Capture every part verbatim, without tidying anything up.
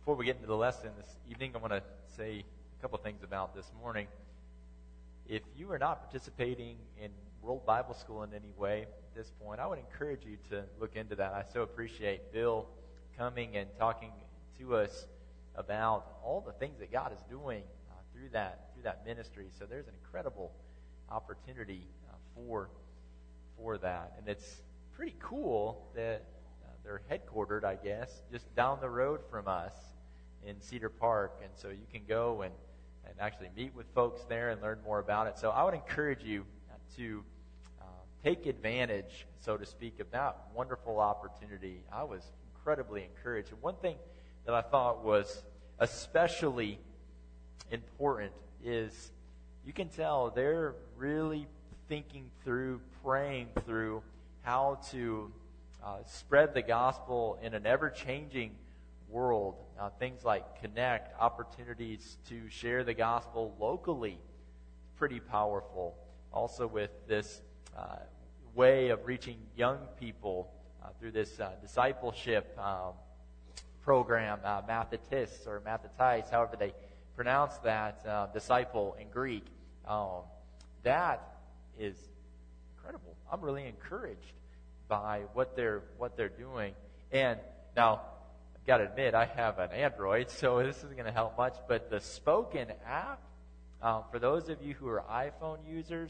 before we get into the lesson this evening, I want to say a couple things about this morning. If you are not participating in World Bible School in any way at this point, I would encourage you to look into that. I so appreciate Bill coming and talking to us about all the things that God is doing uh, through that through that ministry. So there's an incredible opportunity uh, for for that, and it's pretty cool that uh, they're headquartered, I guess, just down the road from us in Cedar Park, and so you can go and and actually meet with folks there and learn more about it. So I would encourage you to uh, take advantage, so to speak, of that wonderful opportunity. I was incredibly encouraged. And one thing that I thought was especially important is you can tell they're really thinking through, praying through how to uh, spread the gospel in an ever-changing world. Uh, things like Connect, opportunities to share the gospel locally, pretty powerful. Also with this uh, way of reaching young people uh, through this uh, discipleship um, program, uh, Mathetis or Mathetis, however they pronounce that, uh, disciple in Greek. Um, that is incredible. I'm really encouraged by what they're what they're doing. And now, I've got to admit, I have an Android, so this isn't going to help much. But the Spoken app, um, for those of you who are iPhone users,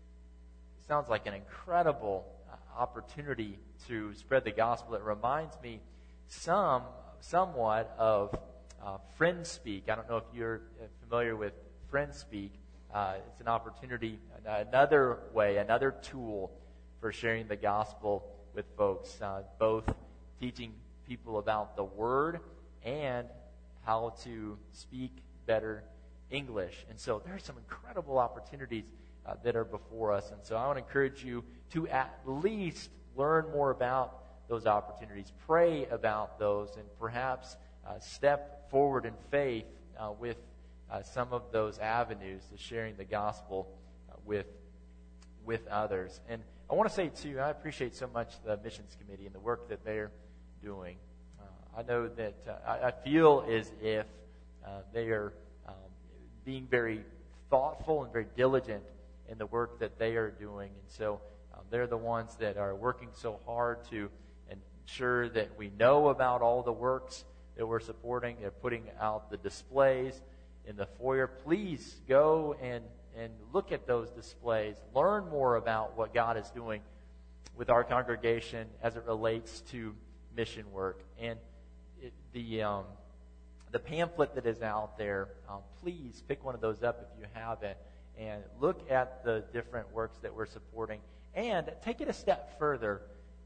it sounds like an incredible uh, opportunity to spread the gospel. It reminds me some somewhat of uh, FriendSpeak. I don't know if you're familiar with FriendSpeak. Uh, it's an opportunity, another way, another tool for sharing the gospel with folks, uh, both teaching people about the Word and how to speak better English. And so there are some incredible opportunities uh, that are before us. And so I want to encourage you to at least learn more about those opportunities, pray about those, and perhaps uh, step forward in faith uh, with uh, some of those avenues to sharing the gospel uh, with with others. And I want to say, too, I appreciate so much the missions committee and the work that they're doing. Uh, I know that uh, I, I feel as if uh, they are um, being very thoughtful and very diligent in the work that they are doing. And so uh, they're the ones that are working so hard to ensure that we know about all the works that we're supporting. They're putting out the displays in the foyer. Please go and, and look at those displays. Learn more about what God is doing with our congregation as it relates to mission work. And it, the um, the pamphlet that is out there, um, please pick one of those up if you have it, and look at the different works that we're supporting. And take it a step further.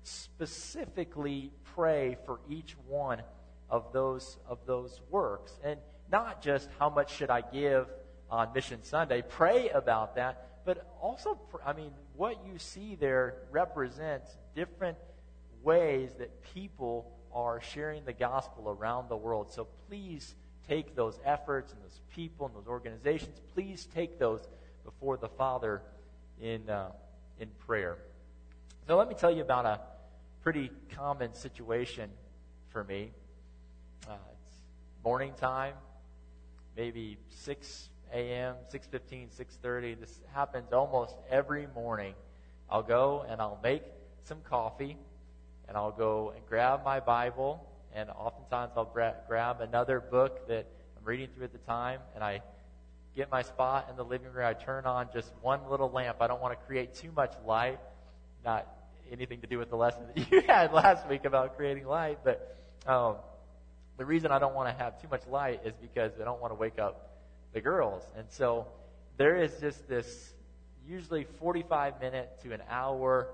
Specifically pray for each one of those of those works, and not just how much should I give on Mission Sunday. Pray about that, but also, I mean, what you see there represents different ways that people are sharing the gospel around the world. So please take those efforts and those people and those organizations. Please take those before the Father in uh, in prayer. So let me tell you about a pretty common situation for me. Uh, it's morning time, maybe six a.m., six fifteen, six thirty. This happens almost every morning. I'll go and I'll make some coffee, and I'll go and grab my Bible, and oftentimes I'll gra- grab another book that I'm reading through at the time, and I get my spot in the living room. I turn on just one little lamp. I don't want to create too much light, not anything to do with the lesson that you had last week about creating light, but um, the reason I don't want to have too much light is because I don't want to wake up the girls. And so there is just this usually forty-five minute to an hour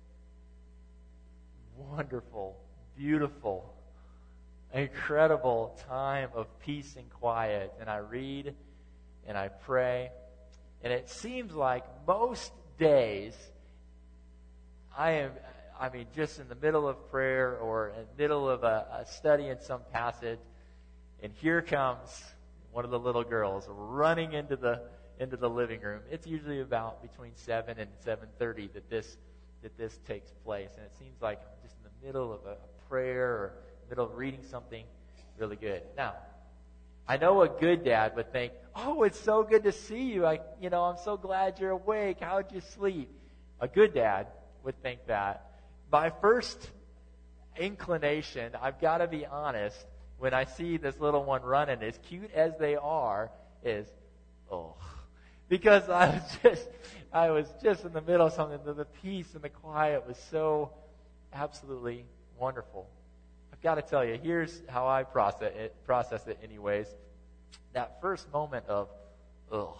wonderful, beautiful, incredible time of peace and quiet. And I read and I pray, and it seems like most days I am, I mean, just in the middle of prayer or in the middle of a, a study in some passage, and here comes one of the little girls running into the into the living room. It's usually about between seven and seven thirty that this that this takes place, and it seems like I'm just in the middle of a, a prayer or middle of reading something really good. Now, I know a good dad would think, oh, it's so good to see you. I, you know, I'm so glad you're awake. How'd you sleep? A good dad would think that. My first inclination, I've got to be honest, when I see this little one running, as cute as they are, is, oh, because I was just, I was just in the middle of something. The, the peace and the quiet was so absolutely wonderful. I've got to tell you, here's how I process it, process it anyways. That first moment of, ugh,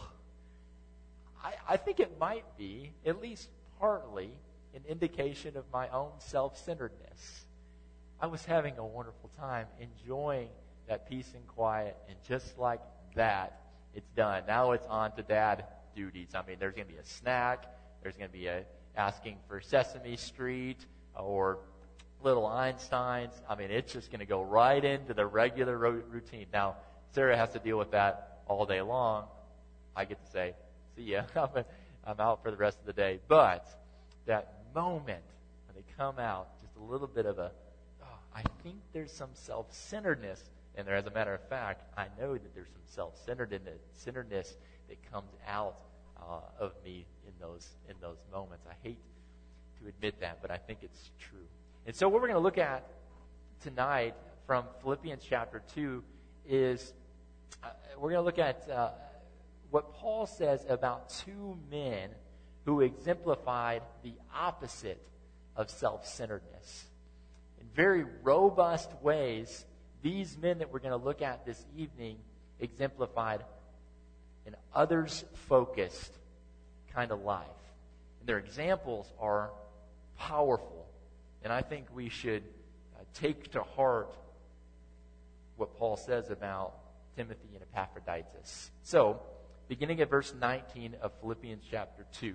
I, I think it might be, at least partly, an indication of my own self-centeredness. I was having a wonderful time enjoying that peace and quiet, and just like that, it's done. Now it's on to dad duties. I mean, there's going to be a snack. There's going to be a asking for Sesame Street or Little Einsteins. I mean, it's just going to go right into the regular ro- routine. Now, Sarah has to deal with that all day long. I get to say, see ya. I'm out for the rest of the day. But that moment when they come out, just a little bit of a, oh, I think there's some self-centeredness in there. As a matter of fact, I know that there's some self-centeredness that comes out uh, of me in those in those moments. I hate to admit that, but I think it's true. And so what we're going to look at tonight from Philippians chapter two is uh, we're going to look at uh, what Paul says about two men who exemplified the opposite of self-centeredness. In very robust ways, these men that we're going to look at this evening exemplified an others-focused kind of life. And their examples are powerful. And I think we should uh, take to heart what Paul says about Timothy and Epaphroditus. So, beginning at verse nineteen of Philippians chapter two.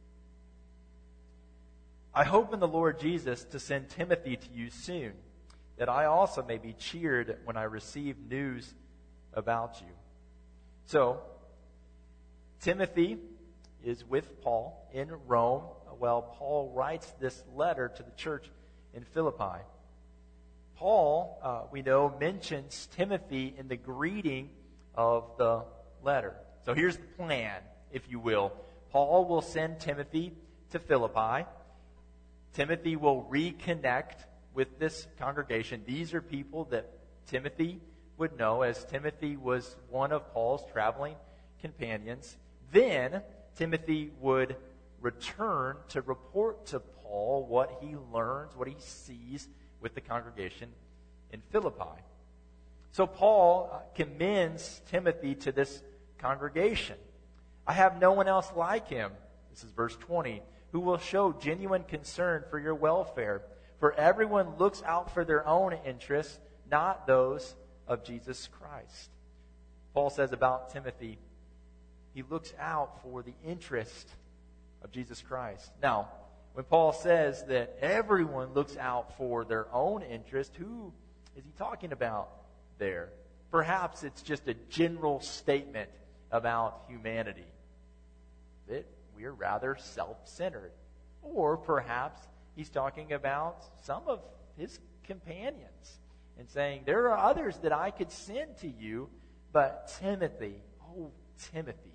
I hope in the Lord Jesus to send Timothy to you soon, that I also may be cheered when I receive news about you. So, Timothy is with Paul in Rome while Paul writes this letter to the church in Philippi. Paul, uh, we know, mentions Timothy in the greeting of the letter. So here's the plan, if you will. Paul will send Timothy to Philippi. Timothy will reconnect with this congregation. These are people that Timothy would know, as Timothy was one of Paul's traveling companions. Then Timothy would return to report to Paul what he learns, what he sees with the congregation in Philippi. So Paul commends Timothy to this congregation. I have no one else like him, this is verse twenty, who will show genuine concern for your welfare. For everyone looks out for their own interests, not those of Jesus Christ. Paul says about Timothy, he looks out for the interest of Jesus Christ. Now, when Paul says that everyone looks out for their own interest, who is he talking about there? Perhaps it's just a general statement about humanity, that we are rather self-centered. Or perhaps he's talking about some of his companions and saying, there are others that I could send to you, but Timothy, oh, Timothy,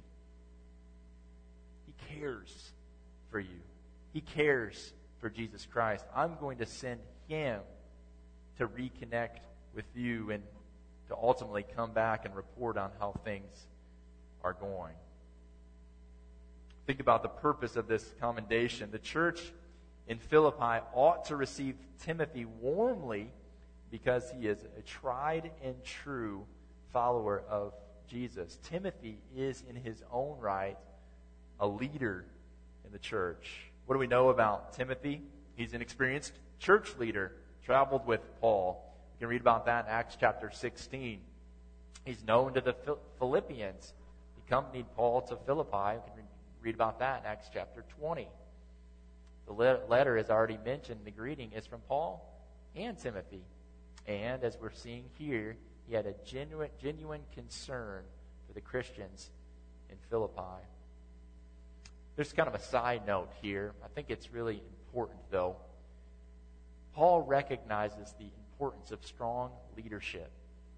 he cares for you. He cares for Jesus Christ. I'm going to send him to reconnect with you and to ultimately come back and report on how things are going. Think about the purpose of this commendation. The church in Philippi ought to receive Timothy warmly because he is a tried and true follower of Jesus. Timothy is in his own right a leader in the church. What do we know about Timothy? He's an experienced church leader, traveled with Paul. You can read about that in Acts chapter sixteen. He's known to the Philippians. He accompanied Paul to Philippi. You can read about that in Acts chapter twenty. The letter, as already mentioned, the greeting is from Paul and Timothy. And as we're seeing here, he had a genuine, genuine concern for the Christians in Philippi. There's kind of a side note here. I think it's really important, though. Paul recognizes the importance of strong leadership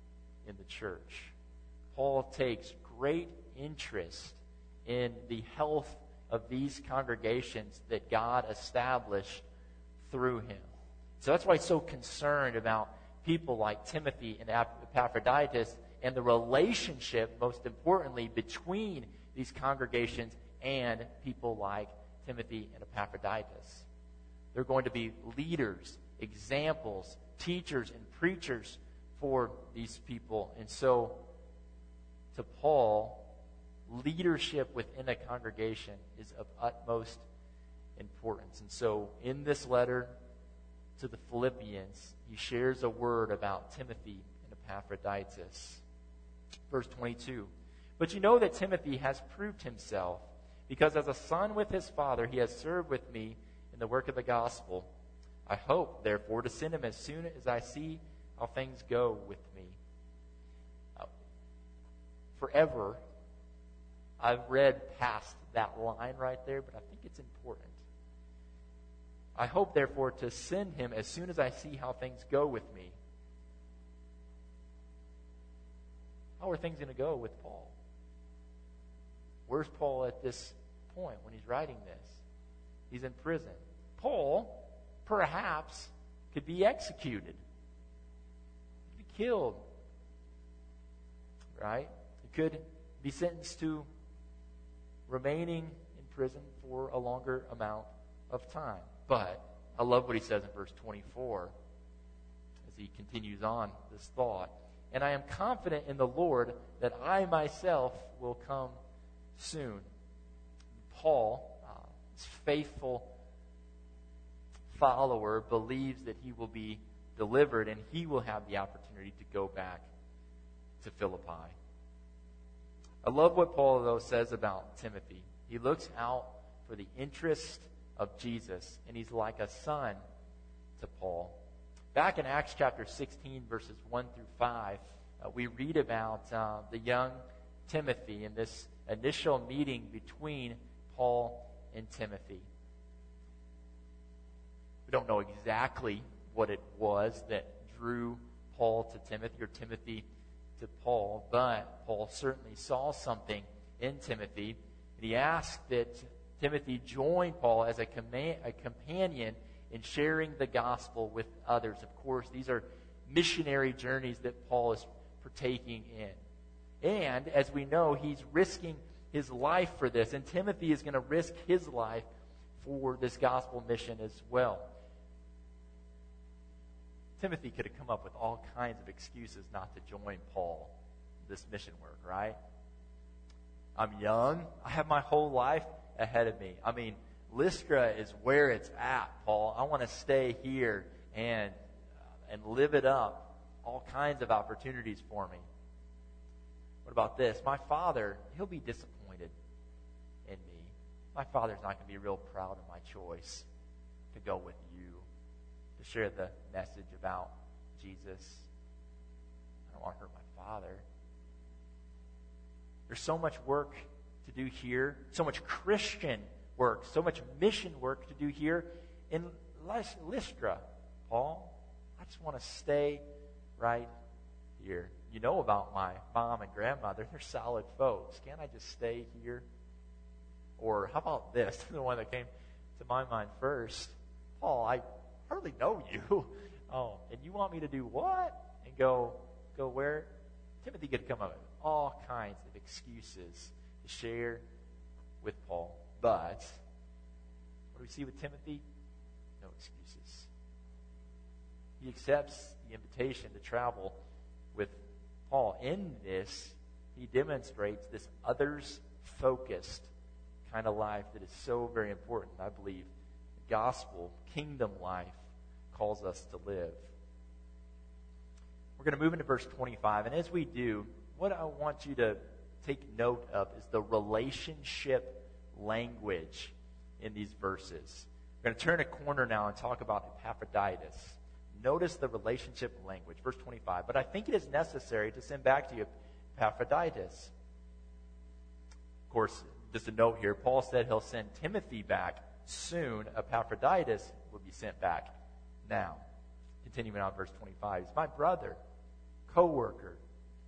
in the church. Paul takes great interest in the health of these congregations that God established through him. So that's why he's so concerned about people like Timothy and Epaphroditus and the relationship, most importantly, between these congregations and people like Timothy and Epaphroditus. They're going to be leaders, examples, teachers, and preachers for these people. And so, to Paul, leadership within a congregation is of utmost importance. And so, in this letter to the Philippians, he shares a word about Timothy and Epaphroditus. Verse twenty-two, "But you know that Timothy has proved himself, because as a son with his father he has served with me in the work of the gospel. I hope, therefore, to send him as soon as I see how things go with me." Uh, forever, I've read past that line right there, but I think it's important. I hope, therefore, to send him as soon as I see how things go with me. How are things going to go with Paul? Where's Paul at this point when he's writing this? He's in prison. Paul, perhaps, could be executed. Could be killed. Right? He could be sentenced to remaining in prison for a longer amount of time. But I love what he says in verse twenty-four as he continues on this thought. "And I am confident in the Lord that I myself will come soon." Paul, uh, his faithful follower, believes that he will be delivered and he will have the opportunity to go back to Philippi. I love what Paul, though, says about Timothy. He looks out for the interest of Jesus, and he's like a son to Paul. Back in Acts chapter sixteen, verses one through five, uh, we read about uh, the young Timothy and this initial meeting between Paul and Timothy. We don't know exactly what it was that drew Paul to Timothy or Timothy to Paul, but Paul certainly saw something in Timothy, and he asked that Timothy join Paul as a, command, a companion in sharing the gospel with others. Of course, these are missionary journeys that Paul is partaking in. And, as we know, he's risking his life for this, and Timothy is going to risk his life for this gospel mission as well. Timothy could have come up with all kinds of excuses not to join Paul in this mission work, right? I'm young. I have my whole life ahead of me. I mean, Lystra is where it's at, Paul. I want to stay here and uh, and live it up. All kinds of opportunities for me. What about this? My father, he'll be disappointed in me. My father's not going to be real proud of my choice to go with you, to share the message about Jesus. I don't want to hurt my father. There's so much work to do here, so much Christian work, so much mission work to do here in Lystra. Paul, I just want to stay right here. You know about my mom and grandmother. They're solid folks. Can't I just stay here? Or how about this? The one that came to my mind first. Paul, I hardly know you. Oh, and you want me to do what? And go, go where? Timothy could come up with all kinds of excuses to share with Paul. But what do we see with Timothy? No excuses. He accepts the invitation to travel with Paul. In this, he demonstrates this others-focused kind of life that is so very important, I believe. The gospel, kingdom life calls us to live. We're going to move into verse twenty-five, and as we do, what I want you to take note of is the relationship language in these verses. We're going to turn a corner now and talk about Epaphroditus. Notice the relationship language, verse twenty-five. "But I think it is necessary to send back to you Epaphroditus." Of course, just a note here, Paul said he'll send Timothy back soon. Epaphroditus will be sent back now. Continuing on verse twenty-five. "He's my brother, co-worker,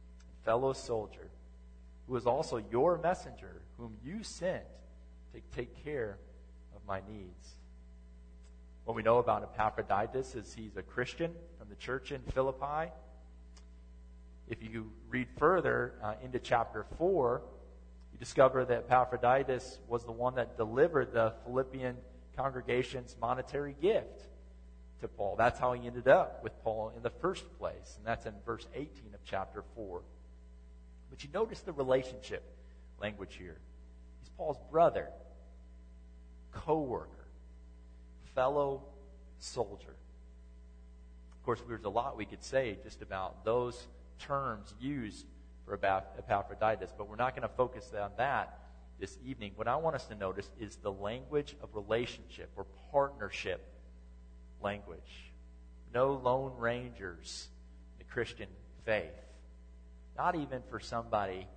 fellow soldier, who is also your messenger, whom you sent to take care of my needs. What we know about Epaphroditus is he's a Christian from the church in Philippi. If you read further uh, into chapter four, you discover that Epaphroditus was the one that delivered the Philippian congregation's monetary gift to Paul. That's how he ended up with Paul in the first place. And that's in verse eighteen of chapter four. But you notice the relationship language here. He's Paul's brother, co-worker, fellow soldier. Of course, there's a lot we could say just about those terms used for Epaphroditus, but we're not going to focus on that this evening. What I want us to notice is the language of relationship or partnership language. No lone rangers in the Christian faith. Not even for somebody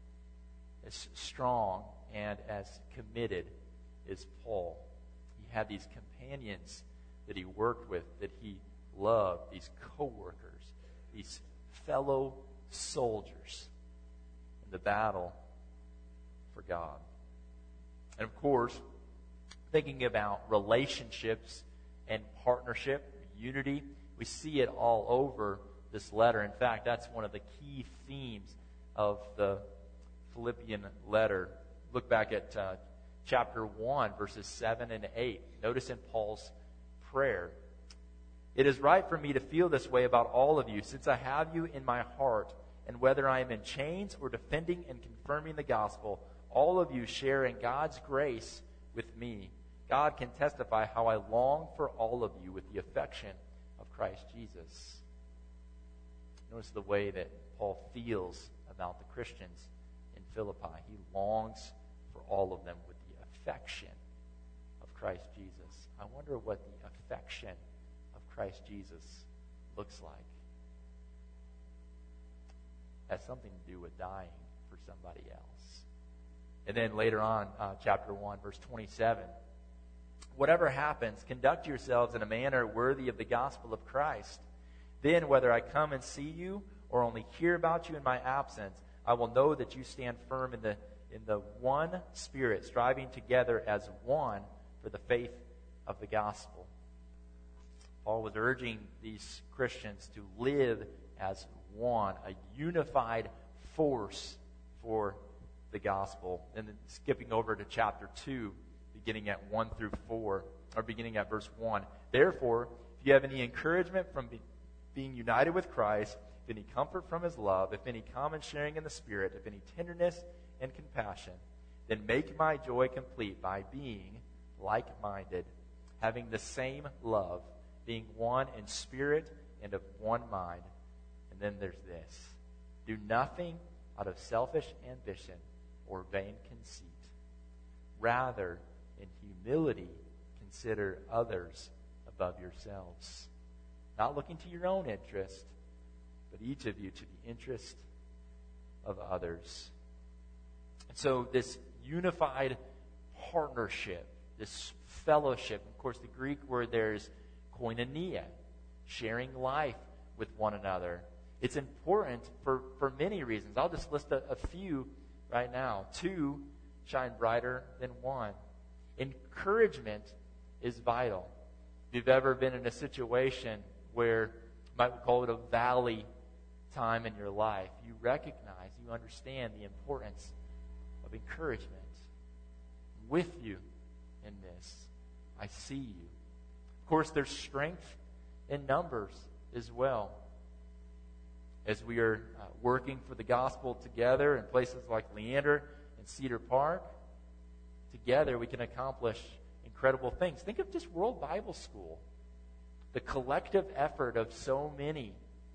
as strong and as committed as Paul. He had these companions that he worked with, that he loved, these co-workers, these fellow soldiers in the battle for God. And of course, thinking about relationships and partnership, unity, we see it all over this letter. In fact, that's one of the key themes of the Philippian letter. Look back at uh, chapter one, verses seven and eight. Notice in Paul's prayer, "It is right for me to feel this way about all of you, since I have you in my heart, and whether I am in chains or defending and confirming the gospel, all of you share in God's grace with me. God can testify how I long for all of you with the affection of Christ Jesus." Notice the way that Paul feels about the Christians in Philippi. He longs for all of them with the affection of Christ Jesus. I wonder what the affection of Christ Jesus looks like. It has something to do with dying for somebody else. And then later on, uh, chapter one, verse twenty-seven. "Whatever happens, conduct yourselves in a manner worthy of the gospel of Christ. Then, whether I come and see you or only hear about you in my absence, I will know that you stand firm in the in the one Spirit, striving together as one for the faith of the gospel." Paul was urging these Christians to live as one, a unified force for the gospel. And then skipping over to chapter two, beginning at one through four, or beginning at verse one. "Therefore, if you have any encouragement from be, being united with Christ, if any comfort from his love, if any common sharing in the Spirit, if any tenderness and compassion, then make my joy complete by being like-minded, having the same love, being one in spirit and of one mind." And then there's this: "Do nothing out of selfish ambition or vain conceit. Rather, in humility, consider others above yourselves, not looking to your own interest, but each of you to the interest of others." And so this unified partnership, this fellowship, of course the Greek word there is koinonia, sharing life with one another. It's important for, for many reasons. I'll just list a, a few right now. Two shine brighter than one. Encouragement is vital. If you've ever been in a situation where you might call it a valley time in your life, you recognize, you understand the importance of encouragement. With you in this, I see you. Of course, there's strength in numbers as well. As we are uh, working for the gospel together in places like Leander and Cedar Park, together we can accomplish incredible things. Think of just World Bible School. The collective effort of so many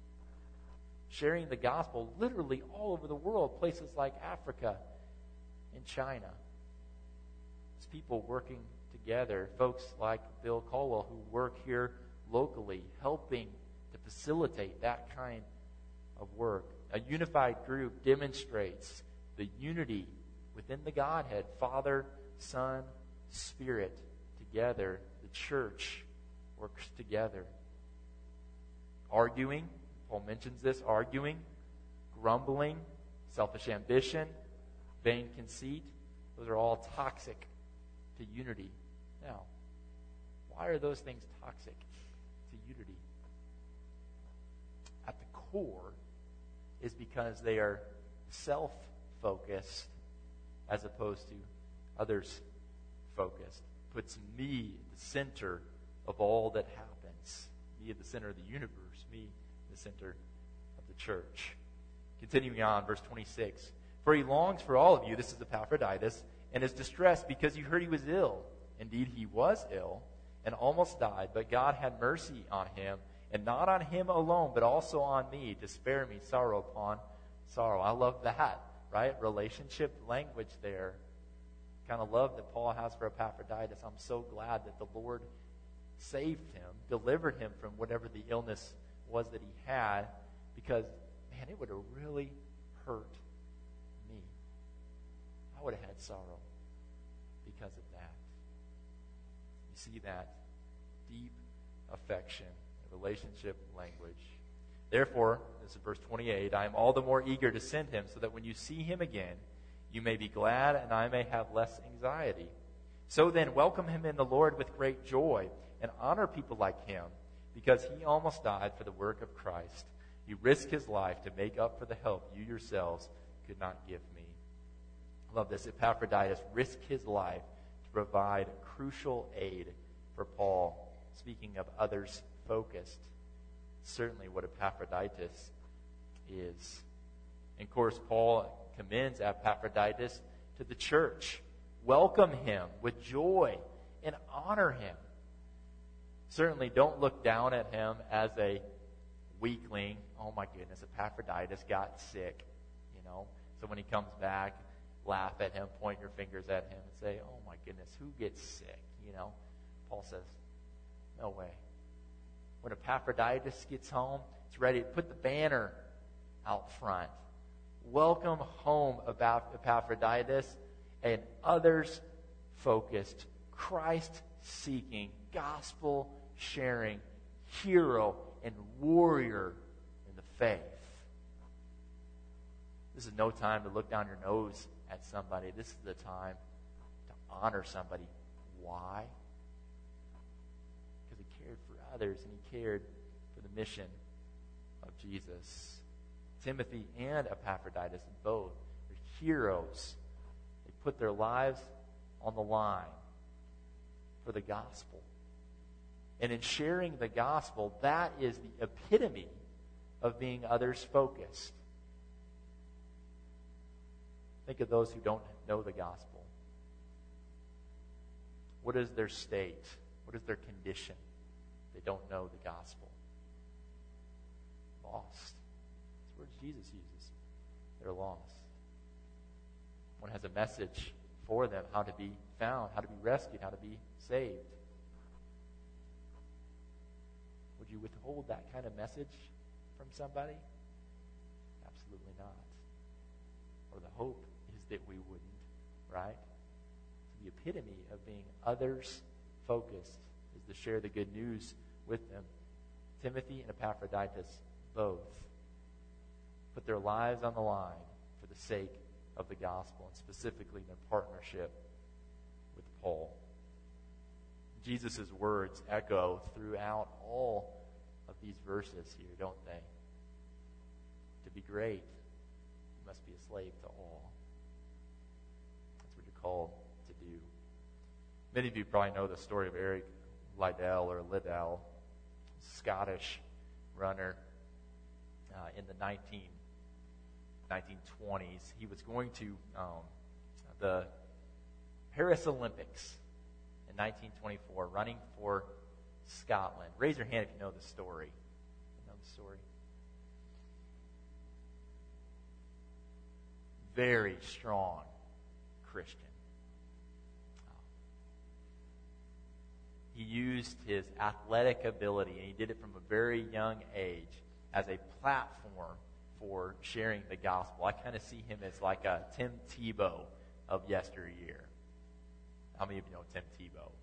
sharing the gospel literally all over the world, places like Africa and China. It's people working together, folks like Bill Colwell who work here locally, helping to facilitate that kind of work. A unified group demonstrates the unity within the Godhead, Father, Son, Spirit, together. The church works together. Arguing, Paul mentions this, arguing, grumbling, selfish ambition, vain conceit. Those are all toxic to unity. Now, why are those things toxic to unity? At the core is because they are self-focused as opposed to others-focused. Puts me at the center of all that happens. Me at the center of the universe. Me at the center of the church. Continuing on, verse twenty-six. For he longs for all of you, this is Epaphroditus, and is distressed because you heard he was ill. Indeed, he was ill and almost died, but God had mercy on him, and not on him alone, but also on me, to spare me sorrow upon sorrow. I love that, right? Relationship language there. Kind of love that Paul has for Epaphroditus. I'm so glad that the Lord saved him, delivered him from whatever the illness was that he had, because, man, it would have really hurt me. I would have had sorrow because of that. You see that deep affection, relationship language. Therefore, this is verse twenty-eight, I am all the more eager to send him so that when you see him again, you may be glad and I may have less anxiety. So then, welcome him in the Lord with great joy and honor people like him, because he almost died for the work of Christ. He risked his life to make up for the help you yourselves could not give me. I love this. Epaphroditus risked his life to provide crucial aid for Paul. Speaking of others focused, certainly what Epaphroditus is. And of course, Paul commends Epaphroditus to the church. Welcome him with joy and honor him. Certainly don't look down at him as a weakling. Oh my goodness, Epaphroditus got sick, you know. So when he comes back, laugh at him, point your fingers at him, and say, oh my goodness, who gets sick, you know? Paul says, no way. When Epaphroditus gets home, it's ready to put the banner out front. Welcome home about Epaphroditus, an others-focused, Christ-seeking, gospel-sharing hero and warrior in the faith. This is no time to look down your nose at somebody. This is the time to honor somebody. Why? Because he cared for others and he cared for the mission of Jesus. Timothy and Epaphroditus both are heroes. They put their lives on the line for the gospel. And in sharing the gospel, that is the epitome of being others-focused. Think of those who don't know the gospel. What is their state? What is their condition? They don't know the gospel. Lost. That's the words Jesus uses. They're lost. One has a message for them, how to be found, how to be rescued, how to be saved. Would you withhold that kind of message from somebody? Absolutely not. Or the hope is that we wouldn't, right? The epitome of being others-focused is to share the good news with them. Timothy and Epaphroditus both put their lives on the line for the sake of the gospel, and specifically their partnership with Paul. Jesus' words echo throughout all of these verses here, don't they? To be great, you must be a slave to all. That's what you're called to do. Many of you probably know the story of Eric Liddell, or Liddell, Scottish runner uh, in the nineteen twenties. He was going to um, the Paris Olympics in nineteen twenty-four, running for Scotland. Raise your hand if you know the story. You know the story? Very strong Christian. He used his athletic ability, and he did it from a very young age, as a platform for sharing the gospel. I kind of see him as like a Tim Tebow of yesteryear. How many of you know Tim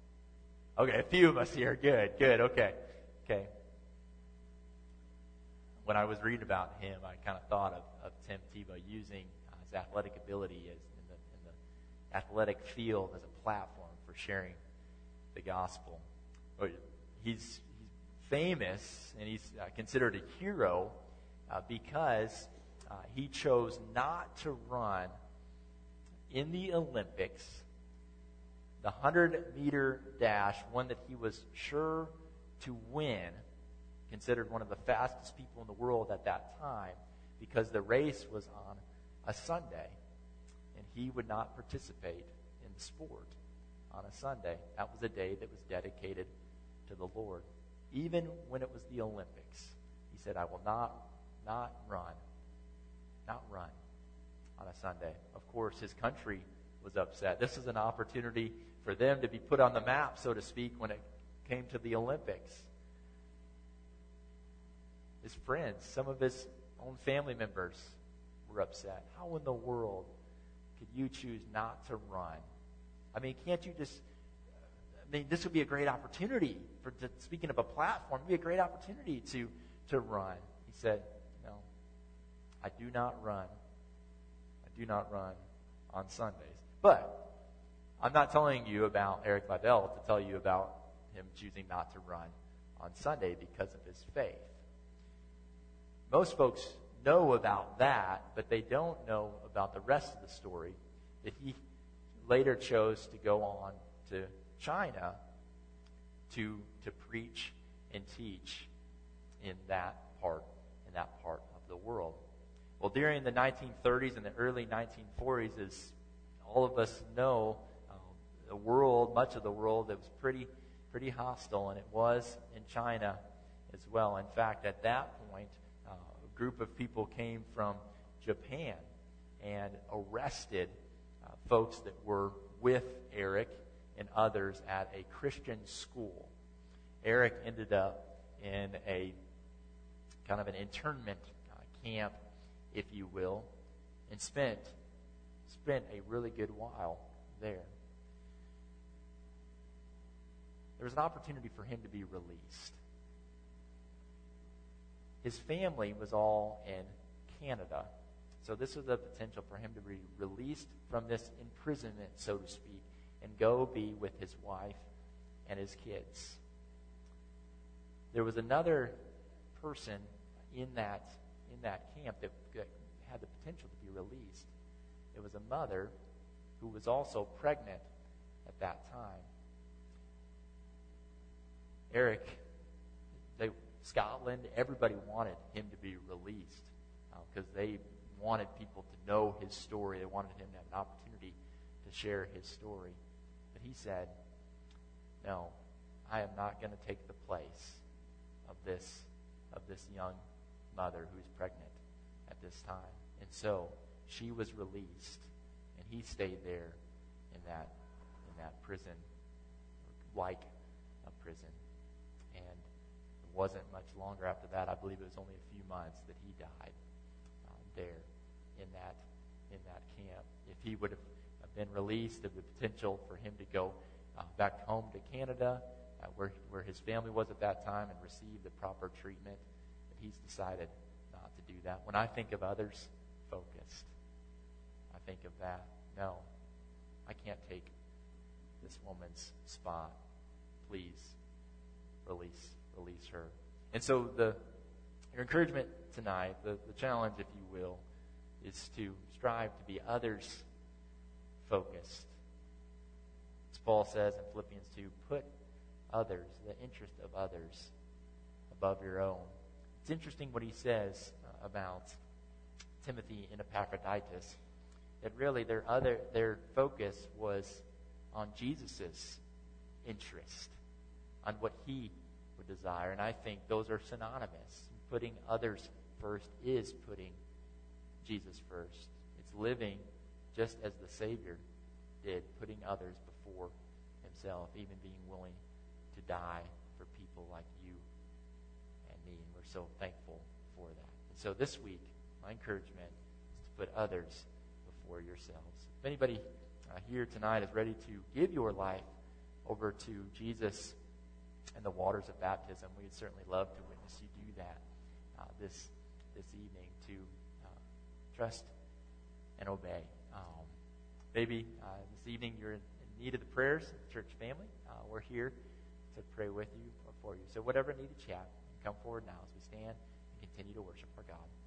Tebow? Okay, a few of us here. Good, good, okay. Okay. when I was reading about him, I kind of thought of, of Tim Tebow using uh, his athletic ability as in the, in the athletic field as a platform for sharing the gospel. But he's, he's famous, and he's uh, considered a hero uh, because uh, he chose not to run in the Olympics the hundred-meter dash, one that he was sure to win, considered one of the fastest people in the world at that time, because the race was on a Sunday, and he would not participate in the sport on a Sunday. That was a day that was dedicated to the Lord. Even when it was the Olympics, he said, I will not, not run, not run on a Sunday. Of course, his country was upset. This is an opportunity for them to be put on the map, so to speak, when it came to the Olympics. His friends, some of his own family members were upset. How in the world could you choose not to run? I mean, can't you just... I mean, this would be a great opportunity for, to, speaking of a platform, it would be a great opportunity to, to run. He said, no, I do not run. I do not run on Sundays. But I'm not telling you about Eric Liddell to tell you about him choosing not to run on Sunday because of his faith. Most folks know about that, but they don't know about the rest of the story, that he later chose to go on to China to to preach and teach in that part in that part of the world. Well, during the nineteen thirties and the early nineteen forties, as all of us know, uh, the world, much of the world, it was pretty pretty hostile, and it was in China as well. In fact, at that point, uh, a group of people came from Japan and arrested uh, folks that were with Eric and others at a Christian school. Eric ended up in a kind of an internment uh, camp, if you will, and spent spent a really good while there. There was an opportunity for him to be released. His family was all in Canada, so this was a potential for him to be released from this imprisonment, so to speak, and go be with his wife and his kids. There was another person in that in that camp that, that had the potential to be released. It was a mother who was also pregnant at that time. Eric, they, Scotland, everybody wanted him to be released because uh, they wanted people to know his story. They wanted him to have an opportunity to share his story. But he said, no, I am not going to take the place of this of this young mother who's pregnant at this time. And so she was released, and he stayed there in that in that prison, like a prison. And it wasn't much longer after that. I believe it was only a few months that he died um, there in that in that camp. If he would have been released, there was the potential for him to go uh, back home to Canada, uh, where where his family was at that time, and receive the proper treatment. But he's decided not to do that. When I think of others focused, I think of that. No, I can't take this woman's spot. Please release release her. And so the your encouragement tonight, the, the challenge, if you will, is to strive to be others focused. As Paul says in Philippians two, put others, the interest of others, above your own. It's interesting what he says uh, about Timothy and Epaphroditus, that really their other their focus was on Jesus' interest, on what he would desire. And I think those are synonymous. Putting others first is putting Jesus first. It's living just as the Savior did, putting others before himself, even being willing to die for people like you and me. And we're so thankful for that. And so this week, my encouragement is to put others before yourselves. If anybody uh, here tonight is ready to give your life over to Jesus and the waters of baptism, we'd certainly love to witness you do that uh, this this evening to uh, trust and obey. Um, maybe uh, this evening you're in, in need of the prayers of the church family. Uh, we're here to pray with you or for you. So whatever need to chat, come forward now as we stand and continue to worship our God.